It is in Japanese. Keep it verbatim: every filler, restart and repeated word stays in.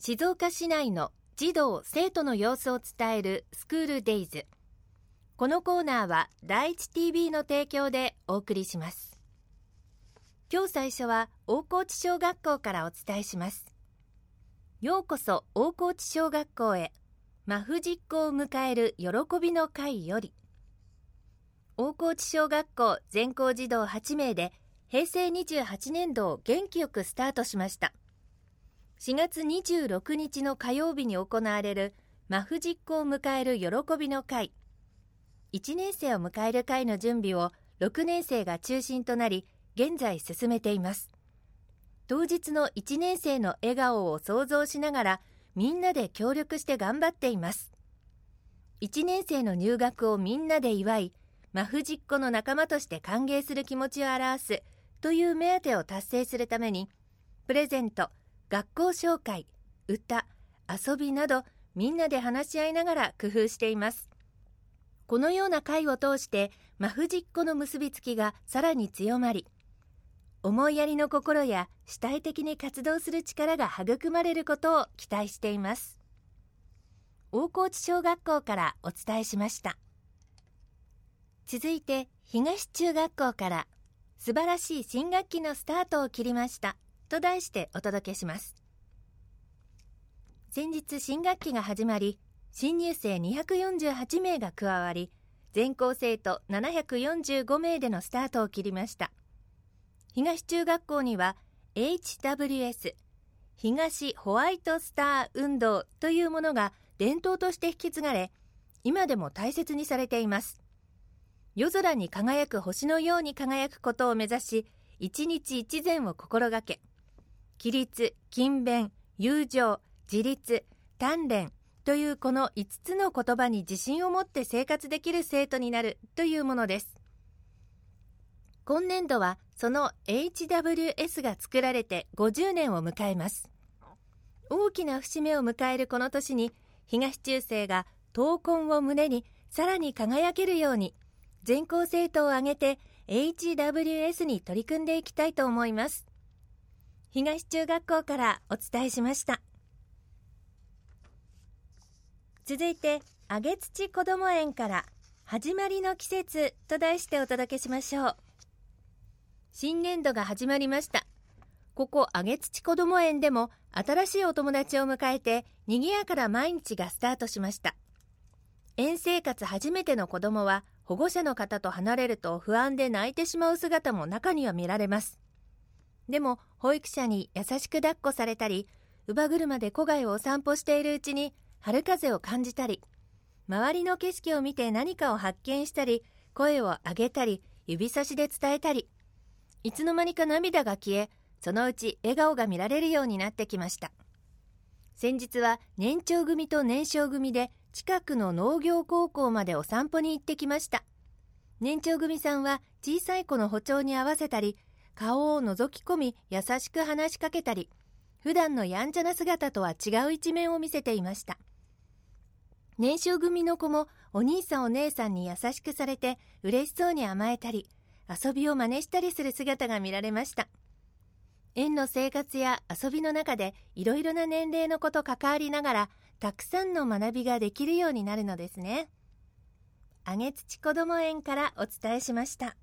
静岡市内の児童・生徒の様子を伝えるスクールデイズ。このコーナーは第一 ティービー の提供でお送りします。今日最初は大河内小学校からお伝えします。ようこそ大河内小学校へ、マフ実行を迎える喜びの会より。大河内小学校全校児童はちめいでへいせいにじゅうはちねんどを元気よくスタートしました。しがつにじゅうろくにちの火曜日に行われるマフ実行を迎える喜びの会。いちねんせいを迎える会の準備をろくねんせいが中心となり、現在進めています。当日のいちねんせいの笑顔を想像しながら、みんなで協力して頑張っています。いちねんせいの入学をみんなで祝い、マフ実行の仲間として歓迎する気持ちを表すという目当てを達成するために、プレゼント、学校紹介、歌、遊びなどみんなで話し合いながら工夫しています。このような会を通してマフ実行の結びつきがさらに強まり、思いやりの心や主体的に活動する力が育まれることを期待しています。大河内小学校からお伝えしました。続いて東中学校から素晴らしい新学期のスタートを切りましたと題してお届けします。先日新学期が始まり、新入生にひゃくよんじゅうはちめいが加わり、全校生徒ななひゃくよんじゅうごめいでのスタートを切りました。東中学校には エイチダブリューエス 東ホワイトスター運動というものが伝統として引き継がれ、今でも大切にされています。夜空に輝く星のように輝くことを目指し、一日一善を心がけ、規律、勤勉、友情、自立、鍛錬というこのいつつの言葉に自信を持って生活できる生徒になるというものです。今年度はその エイチダブリューエス が作られてごじゅうねんを迎えます。大きな節目を迎えるこの年に、東中生が闘魂を胸にさらに輝けるように、全校生徒を挙げて エイチダブリューエス に取り組んでいきたいと思います。東中学校からお伝えしました。続いて上土こども園から始まりの季節と題してお届けしましょう。新年度が始まりました。ここ上土こども園でも新しいお友達を迎えて賑やかな毎日がスタートしました。園生活初めての子どもは保護者の方と離れると不安で泣いてしまう姿も中には見られます。でも保育者に優しく抱っこされたり、乳母車で戸外をお散歩しているうちに春風を感じたり、周りの景色を見て何かを発見したり、声を上げたり、指差しで伝えたり、いつの間にか涙が消え、そのうち笑顔が見られるようになってきました。先日は年長組と年少組で近くの農業高校までお散歩に行ってきました。年長組さんは小さい子の歩調に合わせたり、顔を覗き込み優しく話しかけたり、普段のやんちゃな姿とは違う一面を見せていました。年少組の子もお兄さんお姉さんに優しくされて嬉しそうに甘えたり、遊びを真似したりする姿が見られました。園の生活や遊びの中でいろいろな年齢の子と関わりながら、たくさんの学びができるようになるのですね。上土こども園からお伝えしました。